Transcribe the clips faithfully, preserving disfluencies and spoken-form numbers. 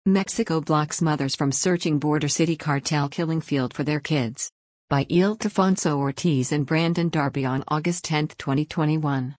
Mexico blocks mothers from searching border city cartel killing field for their kids. By Ildefonso Ortiz and Brandon Darby on August tenth, twenty twenty-one.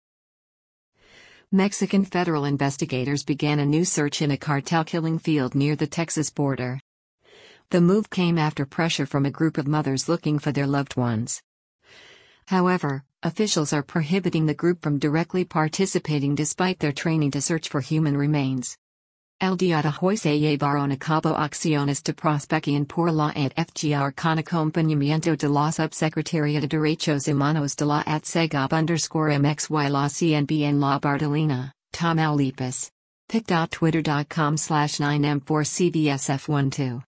Mexican federal investigators began a new search in a cartel killing field near the Texas border. The move came after pressure from a group of mothers looking for their loved ones. However, officials are prohibiting the group from directly participating despite their training to search for human remains. El día de hoy se llevaron a cabo acciones de prospección por la F G R con acompañamiento de la Subsecretaría de Derechos Humanos de la at Segov underscore M X Y la C N B en La Bartolina, Tamaulipas. pic.twitter.com slash 9m4cbsf12.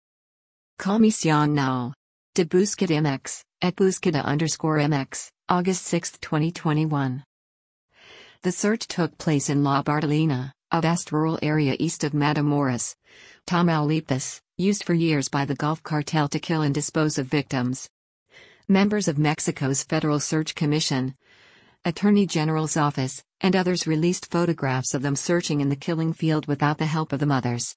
Comisión Nacional de Búsqueda M X, at Búsqueda underscore M X, August sixth, twenty twenty-one. The search took place in La Bartolina, a vast rural area east of Matamoros, Tamaulipas, used for years by the Gulf Cartel to kill and dispose of victims. Members of Mexico's Federal Search Commission, Attorney General's Office, and others released photographs of them searching in the killing field without the help of the mothers.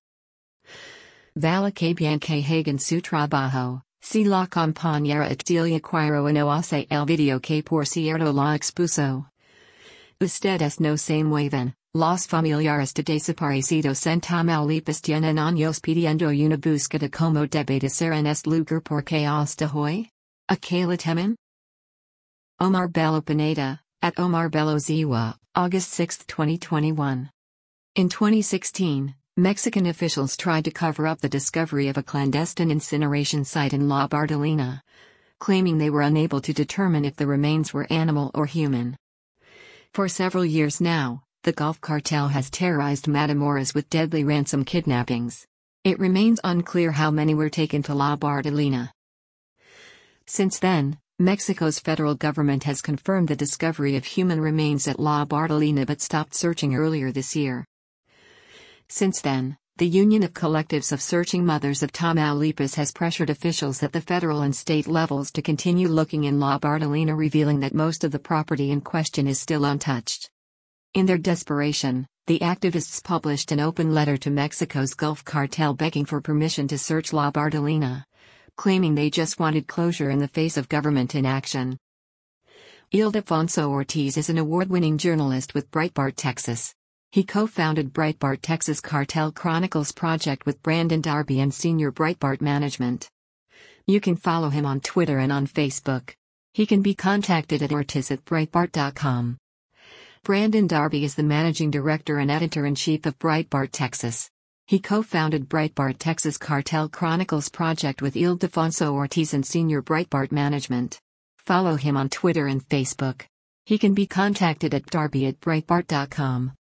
Vale que bien que hagan su trabajo, si la compañera Etilia Cuero no hace el video que por cierto la expuso. Ustedes no se mueven. Los familiares de desaparecidos en Tamaulipas tienen años pidiendo una búsqueda como debe de ser en este lugar porque hasta hoy. ¿A qué le temen? Omar Bello Pineda, at Omar Bello Ziwa, August sixth, twenty twenty-one. In twenty sixteen, Mexican officials tried to cover up the discovery of a clandestine incineration site in La Bartolina, claiming they were unable to determine if the remains were animal or human. For several years now, the Gulf Cartel has terrorized Matamoros with deadly ransom kidnappings. It remains unclear how many were taken to La Bartolina. Since then, Mexico's federal government has confirmed the discovery of human remains at La Bartolina but stopped searching earlier this year. Since then, the Union of Collectives of Searching Mothers of Tamaulipas has pressured officials at the federal and state levels to continue looking in La Bartolina, revealing that most of the property in question is still untouched. In their desperation, the activists published an open letter to Mexico's Gulf Cartel begging for permission to search La Bartolina, claiming they just wanted closure in the face of government inaction. Ildefonso Ortiz is an award-winning journalist with Breitbart Texas. He co-founded Breitbart Texas Cartel Chronicles project with Brandon Darby and Senior Breitbart Management. You can follow him on Twitter and on Facebook. He can be contacted at ortiz at breitbart dot com. Brandon Darby is the managing director and editor-in-chief of Breitbart Texas. He co-founded Breitbart Texas Cartel Chronicles project with Ildefonso Ortiz and Senior Breitbart Management. Follow him on Twitter and Facebook. He can be contacted at darby at breitbart dot com.